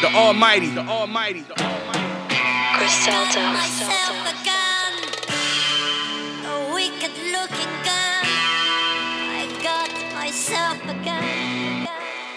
the Almighty, the Almighty, the Almighty. Griselda. Myself again, a wicked looking gun. I got myself again.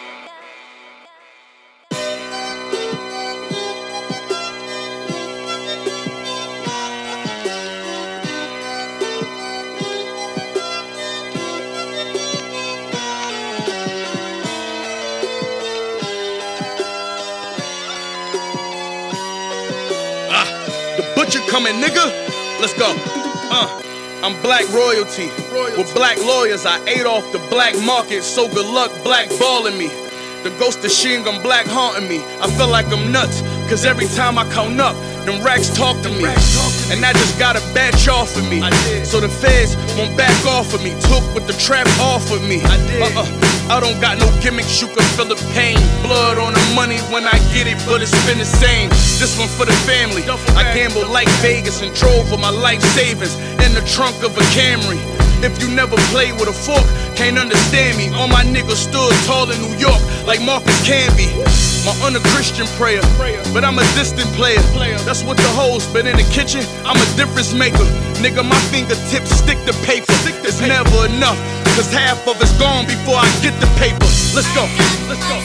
The butcher coming, nigga. Let's go. I'm black royalty. With black lawyers, I ate off the black market. So good luck blackballing me. The ghost of Sheen gun black haunting me. I feel like I'm nuts, cause every time I count up, them racks talk to me. And I just got a batch off of me. So the feds won't back off of me. Took with the trap off of me. I don't got no gimmicks, you can feel the pain. Blood on the money when I get it, but it's been the same. This one for the family. I gambled like Vegas and drove for my life savings in the trunk of a Camry. If you never played with a fork, can't understand me. All my niggas stood tall in New York like Marcus Camby. My un-Christian prayer, but I'm a distant player. That's what the hoes, but in the kitchen, I'm a difference maker. Nigga, my fingertips stick to paper. It's never enough, cause half of it's gone before I get the paper. Let's go, let's go.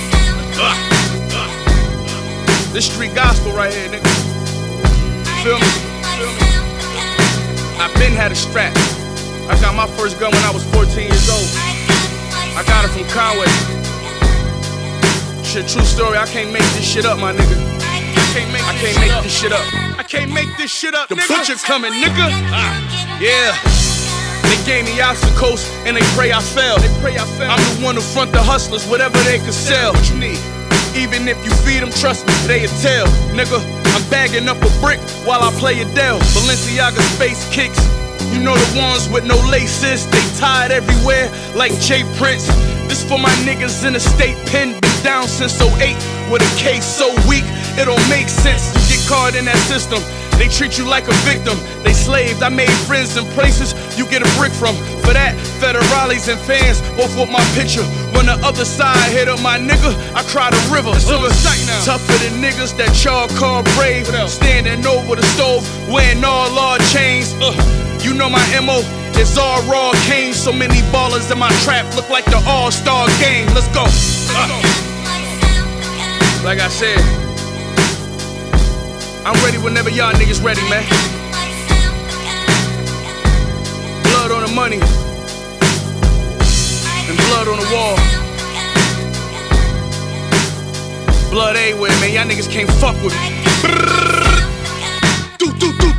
This street gospel right here, nigga. Feel me? I been had a strap. I got my first gun when I was 14 years old. I got it from Conway. Shit, true story, I can't make this shit up, my nigga. I can't make this shit up. I can't make this shit up, the nigga. Butcher coming, nigga. Yeah. They gave me obstacles and they pray I fell. I'm the one who front the hustlers, whatever they could sell. What you need? Even if you feed them, trust me, they'll tell. Nigga, I'm bagging up a brick while I play Adele. Balenciaga space kicks. You know the ones with no laces, they tied everywhere like Jay Prince. This for my niggas in the state pen, been down since 08 with a case so weak, it don't make sense. You get caught in that system, they treat you like a victim. They slaved, I made friends in places you get a brick from. For that, federales and fans both want my picture. When the other side hit up my nigga, I cried a river. Tougher than niggas that y'all call brave. Standing over the stove, wearing all our chains. You know my MO is all raw cane. So many ballers in my trap look like the all-star game. Let's go. Like I said, I'm ready whenever y'all niggas ready, man. Blood on the money and blood on the wall. Blood everywhere, man. Y'all niggas can't fuck with me.